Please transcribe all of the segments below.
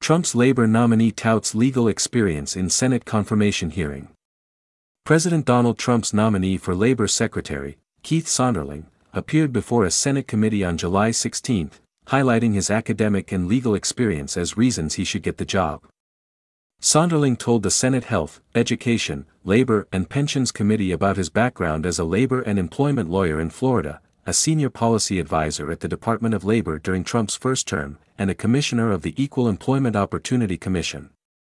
Trump's labor nominee touts legal experience in Senate confirmation hearing. President Donald Trump's nominee for Labor Secretary, Keith Sonderling, appeared before a Senate committee on July 16, highlighting his academic and legal experience as reasons he should get the job. Sonderling told the Senate Health, Education, Labor and Pensions Committee about his background as a labor and employment lawyer in Florida, a senior policy advisor at the Department of Labor during Trump's first term, and a commissioner of the Equal Employment Opportunity Commission.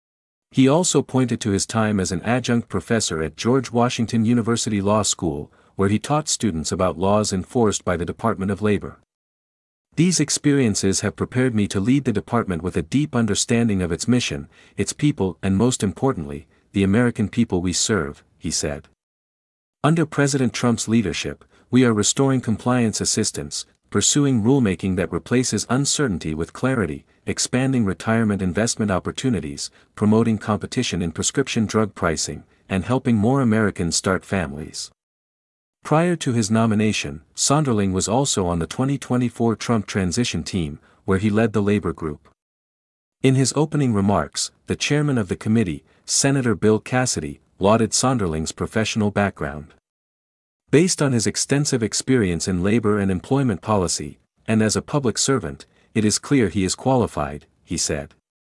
He also pointed to his time as an adjunct professor at George Washington University Law School, where he taught students about laws enforced by the Department of Labor. These experiences have prepared me to lead the department with a deep understanding of its mission, its people and most importantly, the American people we serve, he said. Under President Trump's leadership, we are restoring compliance assistance, pursuing rulemaking that replaces uncertainty with clarity, expanding retirement investment opportunities, promoting competition in prescription drug pricing, and helping more Americans start families. Prior to his nomination, Sonderling was also on the 2024 Trump transition team, where he led the labor group. In his opening remarks, the chairman of the committee, Senator Bill Cassidy, lauded Sonderling's professional background. Based on his extensive experience in labor and employment policy, and as a public servant, it is clear he is qualified, he said.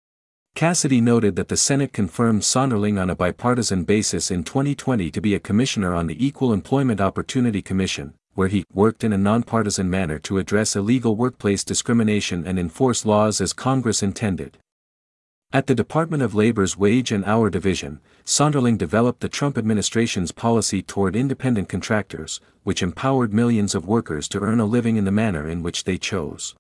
Cassidy noted that the Senate confirmed Sonderling on a bipartisan basis in 2020 to be a commissioner on the Equal Employment Opportunity Commission, where he worked in a nonpartisan manner to address illegal workplace discrimination and enforce laws as Congress intended. At the Department of Labor's Wage and Hour Division, Sonderling developed the Trump administration's policy toward independent contractors, which empowered millions of workers to earn a living in the manner in which they chose.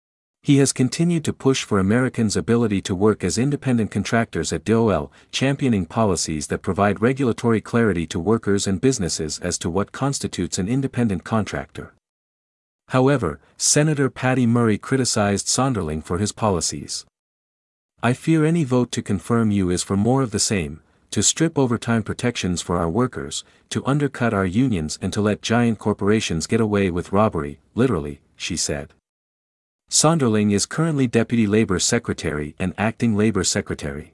He has continued to push for Americans' ability to work as independent contractors at DOL, championing policies that provide regulatory clarity to workers and businesses as to what constitutes an independent contractor. However, Senator Patty Murray criticized Sonderling for his policies. "I fear any vote to confirm you is for more of the same, to strip overtime protections for our workers, to undercut our unions and to let giant corporations get away with robbery, literally," she said. Sonderling is currently Deputy Labor Secretary and Acting Labor Secretary.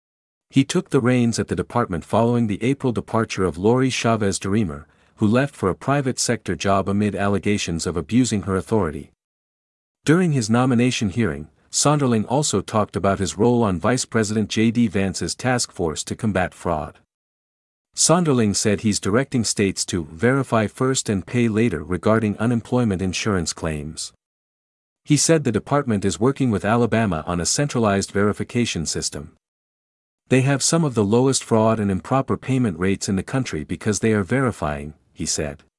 He took the reins at the department following the April departure of Lori Chavez DeRemer, who left for a private sector job amid allegations of abusing her authority. During his nomination hearing, Sonderling also talked about his role on Vice President J.D. Vance's task force to combat fraud. Sonderling said he's directing states to verify first and pay later regarding unemployment insurance claims. He said the department is working with Alabama on a centralized verification system. "They have some of the lowest fraud and improper payment rates in the country because they are verifying," he said.